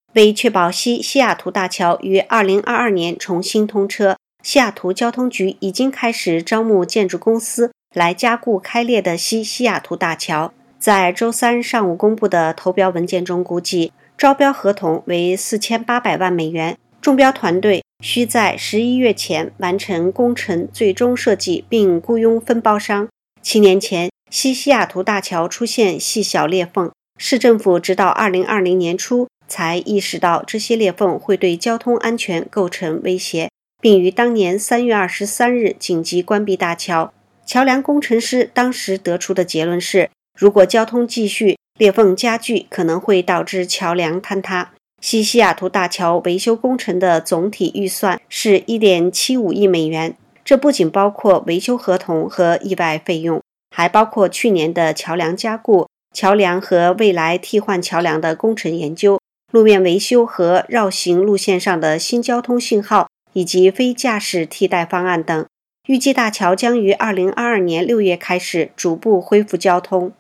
为确保西雅图大桥于2022年重新通车，西雅图交通局已经开始招募建筑公司来加固开裂的西雅图大桥。在周三上午公布的投标文件中估计，招标合同为4800万美元，中标团队需在11月前完成工程最终设计并雇佣分包商。7年前，西雅图大桥出现细小裂缝，市政府直到2020年初才意识到这些裂缝会对交通安全构成威胁，并于当年3月23日紧急关闭大桥。桥梁工程师当时得出的结论是，如果交通继续，裂缝加剧可能会导致桥梁坍塌。西雅图大桥维修工程的总体预算是 1.75 亿美元，这不仅包括维修合同和意外费用，还包括去年的桥梁加固、桥梁和未来替换桥梁的工程研究、路面维修和绕行路线上的新交通信号，以及非驾驶替代方案等。预计大桥将于2022年6月开始逐步恢复交通。